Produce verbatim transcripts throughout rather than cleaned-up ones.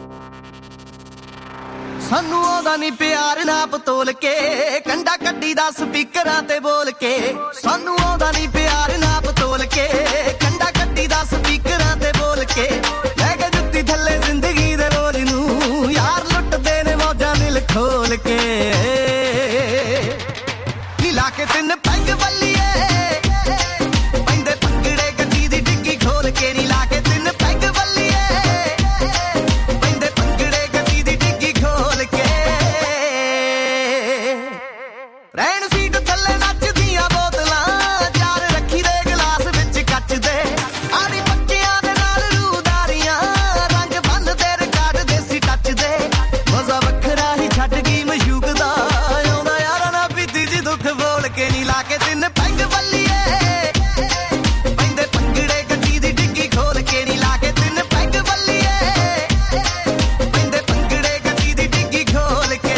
ਸਾਨੂੰ ਆਉਂਦਾ ਨੀ ਪਿਆਰ ਨਾਪ ਤੋਲ ਕੇ, ਕੰਡਾ ਕੱਢੀ ਦਾ ਸਪੀਕਰਾਂ ਤੇ ਬੋਲ ਕੇ। ਸਾਨੂੰ ਆਉਂਦਾ ਨੀ ਪਿਆਰ ਨਾਪ ਤੋਲ ਕੇ, ਕੰਡਾ ਕੱਢੀ ਦਾ ਸਪੀਕਰਾਂ ਤੇ ਬੋਲ ਕੇ। ਲੈ ਕੇ ਜੁੱਤੀ ਥੱਲੇ ਜ਼ਿੰਦਗੀ ਦੇ ਬੋਲ ਨੂੰ, ਯਾਰ ਲੁੱਟਦੇ ਨੇ ਮੌਜਾਂ ਦਿਲ ਖੋਲ ਕੇ। ਨੀ ਲਾ ਕੇ ਤਿੰਨ ਪੈਗ ਬੱਲੀਏ, ਪੈਂਦੇ ਭੰਗੜੇ ਗੱਡੀ ਦੀ ਡਿੱਗੀ ਖੋਲ ਕੇ। ਨੀ ਲਾ ਕੇ ਤਿੰਨ ਪੈਗ ਬੱਲੀਏ, ਪੈਂਦੇ ਭੰਗੜੇ ਗੱਡੀ ਦੀ ਡਿੱਗੀ ਖੋਲ ਕੇ। ਰਹਿਣ ਸੀਟ ਥੱਲੇ ਨੱਚਦੀਆਂ ਬੋਤਲਾਂ, ਚਾਰ ਰੱਖੀ ਦੇ ਗਲਾਸ ਵਿੱਚ ਕੱਚ ਦੇ। ਆੜੀ ਪੱਕਿਆਂ ਦੇ ਨਾਲ ਰੂਦਾਰੀਆਂ, ਰੰਗ ਬੰਨਦੇ ਰਿਕਾਰਡ ਦੇਸੀ ਟੱਚ ਦੇ। ਮਜ਼ਾ ਵੱਖਰਾ ਹੀ ਛੱਡ ਗਈ ਮਸ਼ੂਕ ਦਾ, ਆਉਂਦਾ ਯਾਰਾਂ ਨਾਲ ਪੀਤੀ ਜੀ ਦੁੱਖ ਬੋਲ ਕੇ। ਨੀ ਲਾ ਕੇ ਤਿੰਨ ਪੈਗ ਬੱਲੀਏ, ਪੈਂਦੇ ਭੰਗੜੇ ਗੱਡੀ ਦੀ ਡਿੱਗੀ ਖੋਲ ਕੇ। ਨੀ ਲਾ ਕੇ ਤਿੰਨ ਪੈਗ ਬੱਲੀਏ, ਪੈਂਦੇ ਭੰਗੜੇ ਗੱਡੀ ਦੀ ਡਿੱਗੀ ਖੋਲ ਕੇ।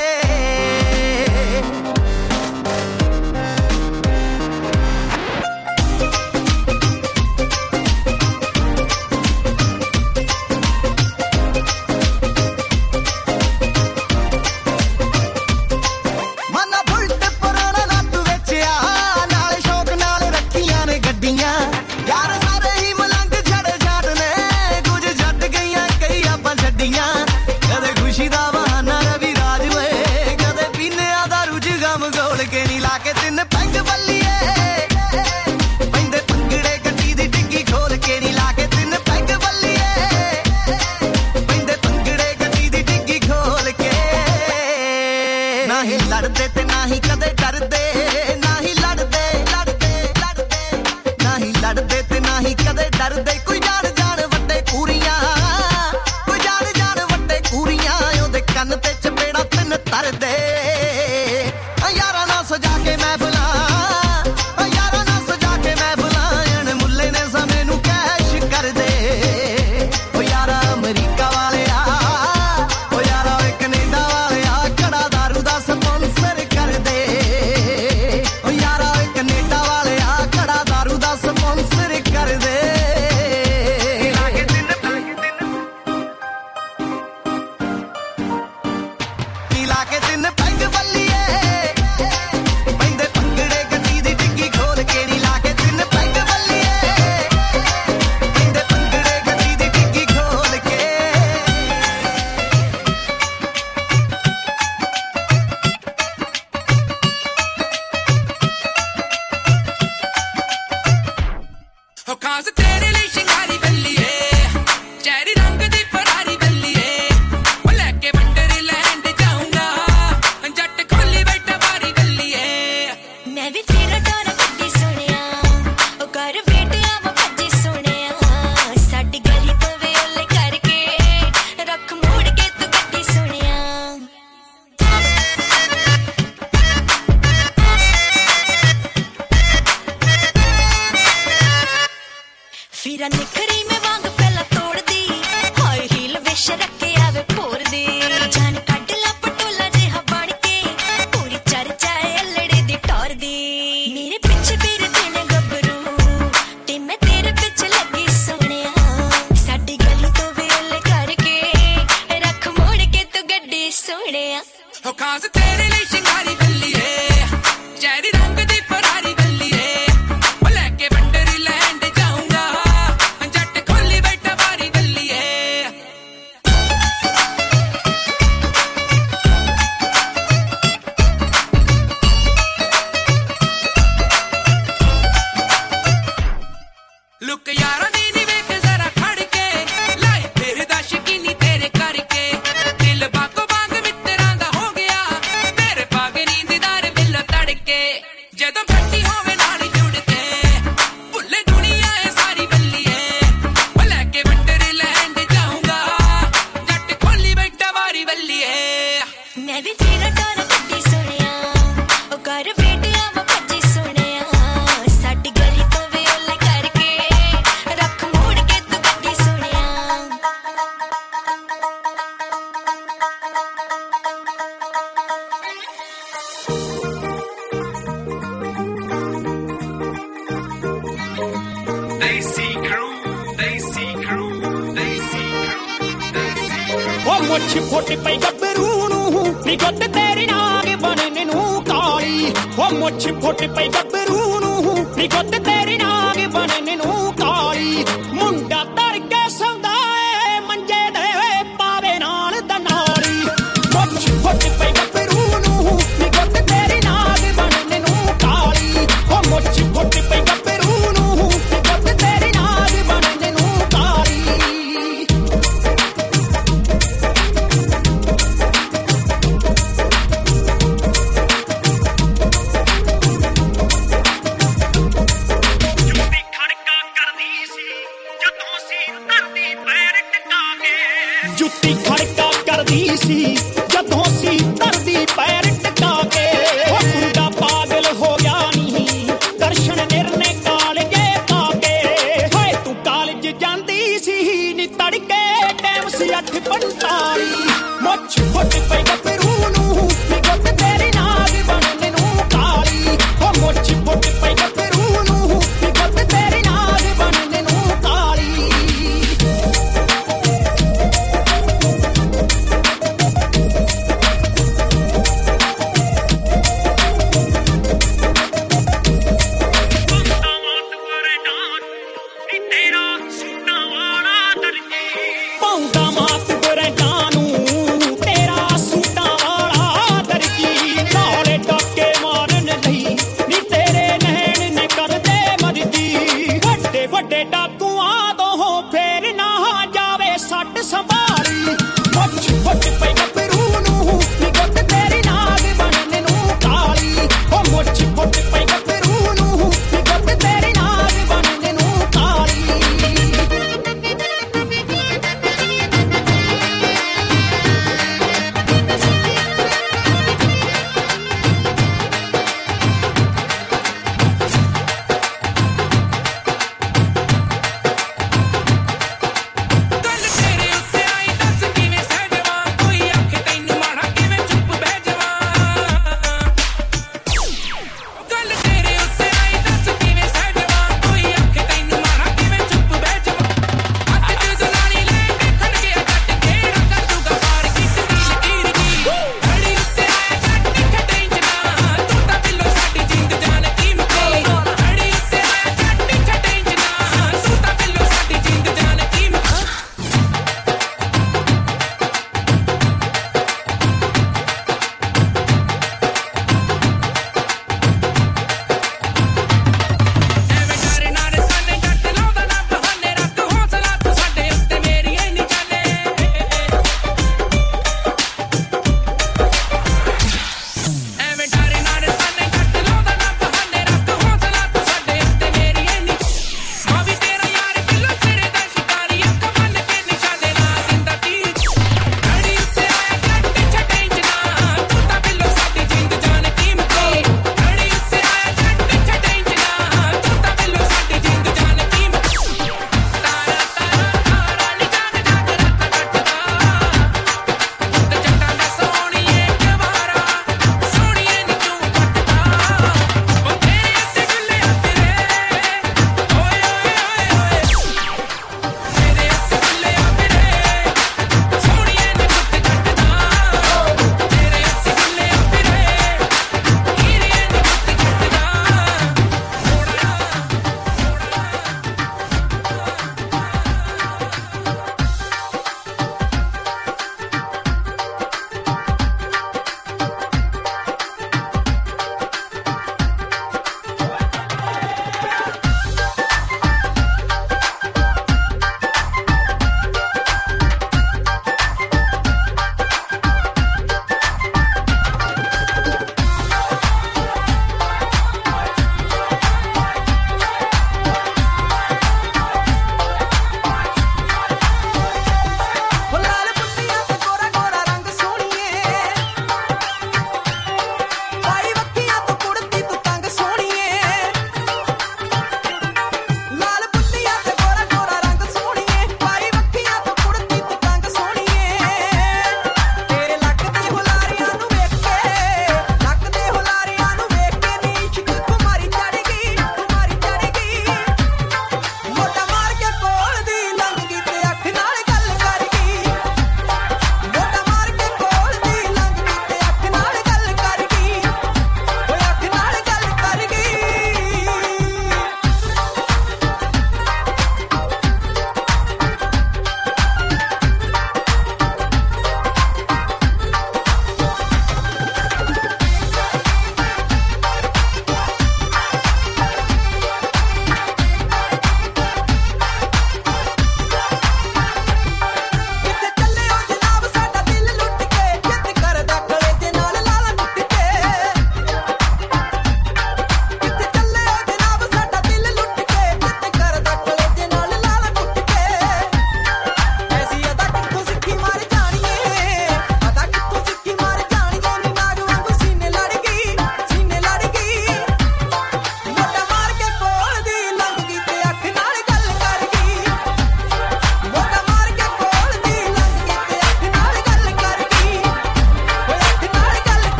ਮਨਾ ਬੁਲਟ ਪੁਰਾਣਾ ਨੱਤ ਵੇਚਿਆ, ਨਾਲੇ ਸ਼ੌਕ ਨਾਲ ਰੱਖੀਆਂ ਨੇ ਗੱਡੀਆਂ। ਯਾਰ ਸਾਰੇ ਹੀ ਮਲੰਗ ਛੜ ਛੱਡ ਨੇ, ਕੁਝ ਛੱਡ ਗਈਆਂ ਕਈ ਆਪਾਂ ਛੱਡੀਆਂ। ਕਦੇ ਖੁਸ਼ੀ ਦਾ ਬਹਾਨਾ ਰਵੀ ਰਾਜ ਵੇ, ਕਦੇ ਪੀਨਿਆ ਦਾ ਰੁਝ ਗਮ ਗੋਲ ਕੇ। ਨੀ ਲਾ ਕੇ ਤਿੰਨ ਪੈਗ ਬੱਲੀਏ, ਪੈਂਦੇ ਭੰਗੜੇ ਗੱਡੀ ਦੀ ਡਿੱਗੀ ਖੋਲ ਕੇ। ਨੀ ਲਾ ਕੇ ਤਿੰਨ ਪੈਗ ਬੱਲੀਏ, ਪੈਂਦੇ ਭੰਗੜੇ ਗੱਡੀ ਦੀ ਡਿੱਗੀ ਖੋਲ ਕੇ। ਨਾ ਹੀ ਲੜਦੇ ਤੇ ਨਾ ਹੀ ਕਦੇ ਡਰਦੇ, ਨਾ ਹੀ ਲੜਦੇ ਲੜਦੇ ਲੜਦੇ, ਨਾ ਹੀ ਲੜਦੇ ਤੇ ਨਾ ਹੀ ਕਦੇ ਡਰਦੇ। ਕੋਈ ਜਾਣ ਜਾਣ ਵੱਡੇ ਕੂਰੀਆਂ, ਕੋਈ ਜਾਣ ਜਾਣ ਵੱਡੇ ਕੂਰੀਆਂ, ਉਹਦੇ ਕੰਨ ਤੇ ਚਪੇੜਾ ਤਿੰਨ ਤਰਦੇ। ਆ ਯਾਰਾਂ ਨਾਲ ਸਜਾ ਕੇ ਮਹਿਫਲਾਂ, ਆ ਯਾਰਾਂ ਨਾਲ ਸਜਾ ਕੇ ਮਹਿਫਲਾਂ, ਅਣ ਮੁੱਲੇ ਨੇ ਸਮੇਂ ਨੂੰ ਕੈਸ਼ ਕਰਦੇ। ਓ ਯਾਰਾ ਅਮਰੀਕਾ ਵਾਲਿਆ, ਓ ਯਾਰਾ ਓਏ ਕੈਨੇਡਾ ਵਾਲਿਆ, ਕੜਾ ਦਾਰੂ ਦਾ ਸਪਾਂਸਰ ਕਰਦੇ। ਓ ਯਾਰਾ ਓਏ ਕੈਨੇਡਾ ਵਾਲਿਆ, ਕੜਾ ਦਾਰੂ ਦਾ ਸਪਾਂਸਰ ਕਰਦੇ। ਨੀ ਲਾ ਕੇ ਤਿੰਨ ਪੈਗ ਬੱਲੀਏ, ਪੈਂਦੇ ਭੰਗੜੇ ਗੱਡੀ ਦੀ ਡਿੱਗੀ ਖੋਲ ਕੇ। ਨੀ ਲਾ ਕੇ ਤਿੰਨ ਪੈਗ ਬੱਲੀਏ, ਪੈਂਦੇ ਭੰਗੜੇ ਗੱਡੀ ਦੀ ਡਿੱਗੀ ਖੋਲ ਕੇ। ਹੋ ਖਾਸ ਤੇਰੇ ਲਈ ਸ਼ਿੰਗਾਰੀ ਬੱਲੀਏ, ਚੈਰੀ ਰੰਗ ਦੀ ਫਰਾਰੀ ਬੱਲੀਏ। ਉਹ ਲੈ ਕੇ ਵੰਡਰਲੈਂਡ ਜਾਊਂਗਾ, ਜੱਟ ਖੋਲੀ ਬੈਠਾ ਬਾਰੀ ਬੱਲੀਏ। ਮੈਂ ਵੀ ਤੇਰਾ ਡੋਰਾ ਕੱਢੀ ਸੋਹਣਿਆ, ਉਹ ਕਰ ਵੇਟਿਆ ਵਾ ਭੱਜੀ ਸੋਹਣਿਆ। ਸਾਡੀ ਗਲੀ ਤੋਂ ਵੇ ਓਲੇ ਕਰਕੇ, ਰੱਖ ਮੋੜ ਕੇ ਤੂੰ ਗੱਡੀ ਸੋਹਣਿਆ। ਫਿਰਾਂ ਨਿਖਰੀ ਮੈਂ ਵਾਂਗ ਪਹਿਲਾਂ ਤੋੜਦੀ, ਹਾਈ ਹੀਲ ਵਿਸ਼ ਰੱਖੇ ਆਵੇ ਭੋਰਦੀ। ਜਾਨ ਕੱਢ ਲਾ ਪਟੋਲਾ ਜਿਹਾ ਬਣ ਕੇ, ਪੂਰੀ ਚਰਚਾ ਏ ਅਲੜੇ ਦੀ ਟੋਰਦੀ। ਮੇਰੇ ਪਿੱਛੇ ਫਿਰਦੇ ਨੇ ਗੱਭਰੂ, ਤੇ ਮੈਂ ਤੇਰੇ ਪਿੱਛੇ ਲੱਗੀ ਸੋਹਣਿਆ। ਸਾਡੀ ਗਲੀ ਤੋਂ ਵੇ ਓਲੇ ਕਰਕੇ, ਰੱਖ ਮੋੜ ਕੇ ਤੂੰ ਗੱਡੀ ਸੋਹਣਿਆ। ਹੋ ਖਾਸ ਤੇਰੇ ਲਈ ਸ਼ਿੰਗਾਰੀ ਬੱਲੀਏ, ਚੈਰੀ ਰੰਗ ਦੀ ਫਰਾਰੀ ਬੱਲੀਏ। ਉਹ ਲੈ ਕੇ ਵੰਡਰਲੈਂਡ ਜਾਊਂਗਾ, ਜੱਟ ਖੋਲੀ ਬੈਠਾ ਬਾਰੀ ਬੱਲੀਏ। ਲੁੱਕ ਯਾਰਾਂ ਦੀ ਨੀ ਵੇਖ ਜ਼ਰਾ ਖੜ ਕੇ, ਲਾਈ ਫਿਰਦਾ ਸ਼ਕੀਨੀ ਤੇਰੇ ਕਰਕੇ। ਦਿਲ ਬਾਗੋ ਬਾਗ ਮਿੱਤਰਾਂ ਦਾ ਹੋ ਗਿਆ, ਮੇਰੇ ਬਾਗ ਨੀਂਦਦਾਰ ਬਿੱਲ ਤੜਕੇ। ਜਦੋਂ ਫੱਟੀ ਹੋਵੇ ਨਾਲ ਜੁੜ ਕੇ, ਭੁੱਲੇ ਦੁਨੀਆ ਏ ਸਾਰੀ ਬੱਲੀਏ। ਉਹ ਲੈ ਕੇ ਵੰਡਰਲੈਂਡ ਜਾਊਂਗਾ, ਜੱਟ ਖੋਲੀ ਬੈਠਾ ਬਾਰੀ ਬੱਲੀਏ। ਮੈਂ ਵੀ ਤੇਰਾ ਡੋਰਾ ਕੱਢੀ ਸੋਹਣਿਆ, ਉਹ ਕਰ ਵੇਟਿਆ ਵਾ ਭੱਜੀ ਸੋਹਣਿਆ। ਸਾਡੀ ਗਲੀ ਤੋਂ ਵੇ ਓਲੇ ਕਰਕੇ, ਰੱਖ ਮੋੜ ਕੇ ਤੂੰ ਗੱਡੀ ਸੋਹਣਿਆ। They see crew, they see crew, they see crew, they see crew. ਮੁੱਛ ਫੁੱਟ ਪਈ ਗੱਭਰੂ ਨੂੰ ਨੀ ਗੁੱਤ ਤੇਰੀ ਨਾਗ ਬਣਨ ਨੂੰ ਕਾਲੀ ਉਹ ਮੁੱਛ ਫੁੱਟ ਪਈ ਗੱਭਰੂ ਨੂੰ ਨੀ ਗੁੱਤ ਤੇਰੀ ਨਾਗ ਬਣਨ ਨੂੰ ਕਾਲੀ ਮੁੰਡਾ ਧਰ ਕੇ ਸੌਂਦਾ ਏ ਮੰਜੇ ਦੇ ਪਾਵੇ ਨਾਲ ਦਾ ਨਾਲੀ ਮੁੱਛ ਫੁੱਟ ਪਈ ਗੱਭਰੂ ਨੂੰ ਨੀ ਗੁੱਤ ਤੇਰੀ ਨਾਗ ਬਣਨ ਨੂੰ ਕਾਲੀ ਉਹ ਮੁੱਛ ਫੁੱਟ ਪਈ ਗੱਭਰੂ ਨੂੰ ਨੀ ਗੁੱਤ ਤੇਰੀ ਨਾਗ ਬਣਨ ਨੂੰ ਕਾਲੀ ਜੁੱਤੀ ਖੜਕਾ ਕਰਦੀ ਸੀ ਜਦੋਂ ਸੀ ਧਰਦੀ ਪੈਰ ਟਿਕਾ ਕੇ ਉਹ ਮੁੰਡਾ ਪਾਗਲ ਹੋ ਗਿਆ ਨਹੀਂ ਦਰਸ਼ਨ ਨਿਰਨੇ ਕਾਲਜੇ ਪਾ ਕੇ ਹਾਏ ਤੂੰ ਕਾਲਜ ਜਾਂਦੀ ਸੀ ਨੀ ਤੜਕੇ ਟਾਈਮ ਸੀ ਅੱਠ ਪੰਤਾਲੀ ਮੁੱਛ ਫੁੱਟ ਪਈ ਗੱਭਰੂ ਨੂੰ ਨੀ ਗੁੱਤ ਤੇਰੀ ਨਾਗ ਬਣਨ ਨੂੰ ਕਾਲੀ ਉਹ ਮੁੱਛ ਫੁੱਟ ਪਈ ਗੱਭਰੂ ਨੂੰ ਨੀ ਗੁੱਤ ਤੇਰੀ ਨਾਗ ਬਣਨ ਨੂੰ ਕਾਲੀ ਪਾਉਂਦਾ ਮਾਤ ਬਰੇਟਾਂ ਨੂੰ ਤੇਰਾ ਸੂਟਾਂ ਵਾਲਾ ਦਰਜੀ ਨਾਲੇ ਡਾਕੇ ਮਾਰਨ ਲਈ ਨੀ ਤੇਰੇ ਨੈਣ ਨੇ ਕਰਦੇ ਮਰਜੀ ਵੱਡੇ ਵੱਡੇ ਡਾਕੂਆਂ ਤੋਂ ਫੇਰ ਨਾ ਜਾਵੇ ਸੱਟ ਸੰਭਾਲੀ ਮੁੱਛ ਫੁੱਟ ਪਈ ਗੱਭਰੂ ਨੂੰ ਨੀ ਗੁੱਤ ਤੇਰੀ ਨਾਗ ਬਣਨ ਨੂੰ ਕਾਲੀ ਉਹ ਮੁੱਛ ਫੁੱਟ ਪਈ ਗੱਭਰੂ ਨੂੰ ਨੀ ਗੁੱਤ ਤੇਰੀ ਨਾਗ ਬਣਨ ਨੂੰ ਕਾਲੀ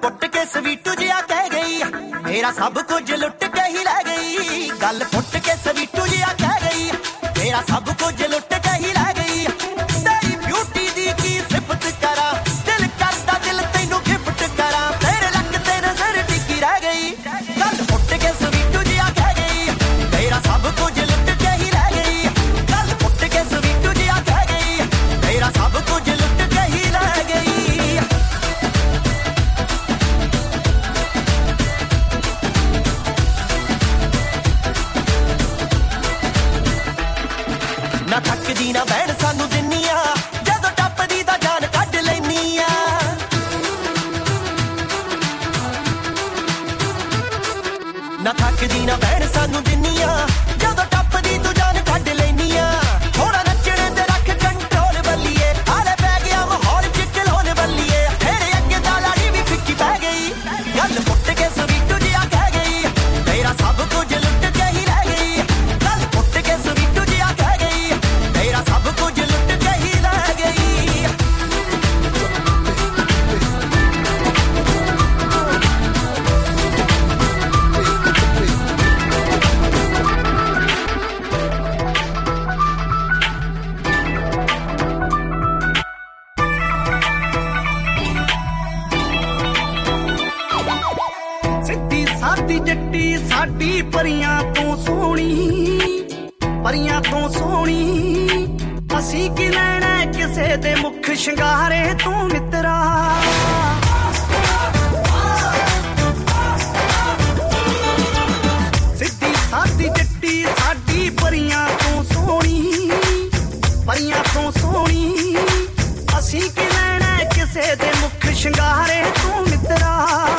ਪੁੱਟ ਕੇ ਸਵੀਟੂ ਜਿਹਾ ਕਹਿ ਗਈ ਮੇਰਾ ਸਭ ਕੁਝ ਲੁੱਟ ਕੇ ਹੀ ਲੈ ਗਈ ਗੱਲ ਪੁੱਟ ਕੇ ਸਵੀਟੂ ਜਿਹਾ ਕਹਿ ਗਈ ਮੇਰਾ ਸਭ ਕੁਝ ਲੁੱਟ ਕੇ ਹੀ ਲੈ ਗਈ ਤੇਰੀ ਬਿਊਟੀ ਦੀ ਕੀ ਸਿਫਤ ਕਰਾਂ ਦਿਲ ਕਰਦਾ ਦਿਲ ਤੈਨੂੰ ਗਿਫਟ ਕਰਾਂ ਤੇਰੇ ਲੱਕ ਤੇ ਨਜ਼ਰ ਟਿੱਕੀ ਰਹਿ ਗਈ ਗੱਲ ਪੁੱਟ ਕੇ ਸਵੀਟੂ ਜਿਹਾ ਕਹਿ ਗਈ ਮੇਰਾ ਸਭ ਕੁਝ ਲੁੱਟ ਕੇ ਹੀ ਲੈ ਗਈ ਗੱਲ ਪੁੱਟ ਕੇ ਸਵੀਟੂ ਜਿਹਾ ਕਹਿ ਗਈ ਮੇਰਾ ਸਭ ਕੁਝ ਲੁੱਟ ਕੇ ਹੀ ਲੈ ਗਈ ਨਾ ਥੱਕਦੀ ਨਾ ਬੈਣ ਸਾਨੂੰ ਦਿੰਨੀਆਂ ਜਦੋਂ ਟੱਪਦੀ ਤਾਂ ਜਾਨ ਕੱਢ ਲੈਨੀ ਆ ਨਾ ਥੱਕਦੀ ਨਾ ਬੈਣ ਸਾਨੂੰ ਦਿੰਨੀਆਂ ਜਦੋਂ ਟੱਪਦੀ ਤੂੰ ਜਾਨ ਕੱਢ ਲੈਨੀ ਆ ਥੋੜਾ ਨੱਚਣੇ ਤੇ ਰੱਖ ਕੰਟਰੋਲ ਬੱਲੀਏ ਹਾਲੇ ਪੈ ਗਿਆ ਮਾਹੌਲ ਚ ਚਲੋਨ ਬੱਲੀਏ ਤੇਰੇ ਅੱਗੇ ਤਾਂ ਲਾੜੀ ਵੀ ਫਿੱਕੀ ਪੈ ਗਈ ਗੱਲ ਪੁੱਟ ਕੇ ਸਵੀਟੂ ਜਿਹਾ ਕਹਿ ਗਈ ਮੇਰਾ ਸਭ ਕੁਝ ਲੁੱਟ ਕੇ ਹੀ ਰਹਿ ਗਈ ਗੱਲ ਪੁੱਟ ਕੇ ਸਵੀਟੂ ਜਿਹਾ ਕਹਿ ਗਈ ਮੇਰਾ ਸਭ ਕੁਝ ਲੁੱਟ ਕੇ ਹੀ ਲੈ ਗਈ ਸਿੱਧੀ ਸਾਦੀ ਜੱਟੀ ਸਾਡੀ ਪਰੀਆਂ ਤੋਂ ਸੋਹਣੀ ਪਰੀਆਂ ਤੋਂ ਸੋਹਣੀ ਅਸੀਂ ਕੀ ਲੈਣਾ ਕਿਸੇ ਦੇ ਮੁੱਖ ਸ਼ਿੰਗਾਰੇ ਤੋਂ ਮਿੱਤਰਾ ਸਿੱਧੀ ਸਾਦੀ ਜੱਟੀ ਸਾਡੀ ਪਰੀਆਂ ਤੋਂ ਸੋਹਣੀ ਪਰੀਆਂ ਤੋਂ ਸੋਹਣੀ ਅਸੀਂ ਕੀ ਲੈਣਾ ਕਿਸੇ ਦੇ ਮੁੱਖ ਸ਼ਿੰਗਾਰੇ ਤੋਂ ਮਿੱਤਰਾ